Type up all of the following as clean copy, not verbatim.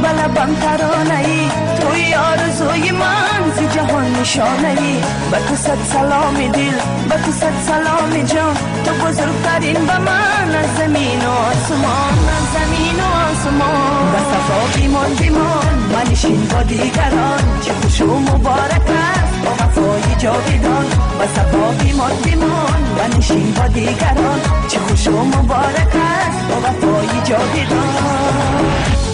لبم ترانه ای، توی آرزوی من ز جهان نشانه ای. به تو صد سلام دل، به تو صد سلام جان، تو بزرگترین به من از زمین و آسمان، از زمین و آسمان. به صفا بیمان بیمان منشین با دیگران، چه خوش و مبارک است با وفای جاویدان. به صفا بیمان بیمان منشین با دیگران، چه خوش و مبارک است با وفای جاویدان.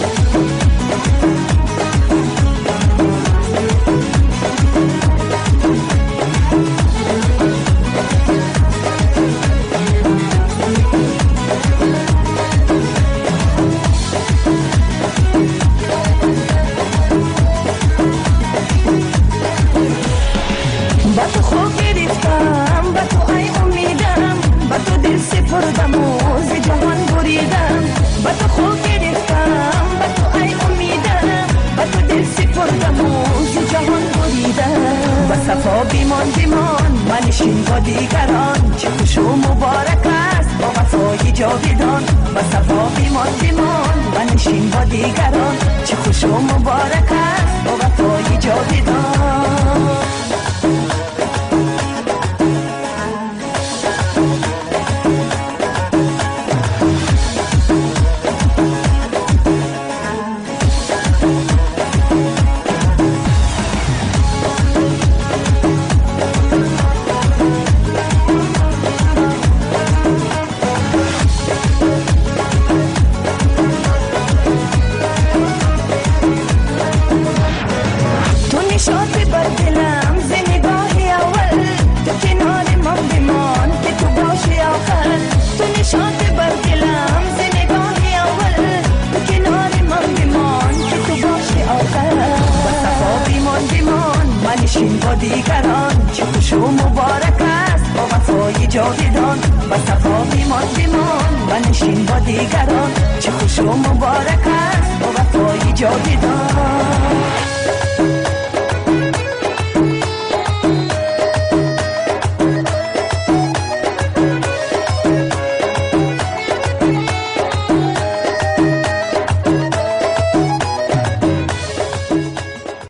با تو خوب گرفتم، با تو ای امیدم، با تو دل سپردم و ز جهان بریدم. با تو خوب گرفتم، با تو ای امیدم، با تو دل سپردم و ز جهان بریدم. با صفا بیمان بیمان منشین با دیگران، چه خوش و مبارک است با وفای جاویدان. با صفا بیمان بیمان منشین با دیگران، چه خوش و مبارک است با وفای جاویدان. نشاط بر دلم ز نگاهی اول، تو کنار من بمان که تو باشی آخر. تو نشاط بر دلم ز نگاهی اول، تو کنار من بمان که تو باشی آخر. با صفا بیمان بیمان منشین با دیگران، چه خوش و مبارک است با وفای جاویدان. با صفا بیمان بیمان منشین با دیگران، چه خوش و مبارک است با وفای جاویدان.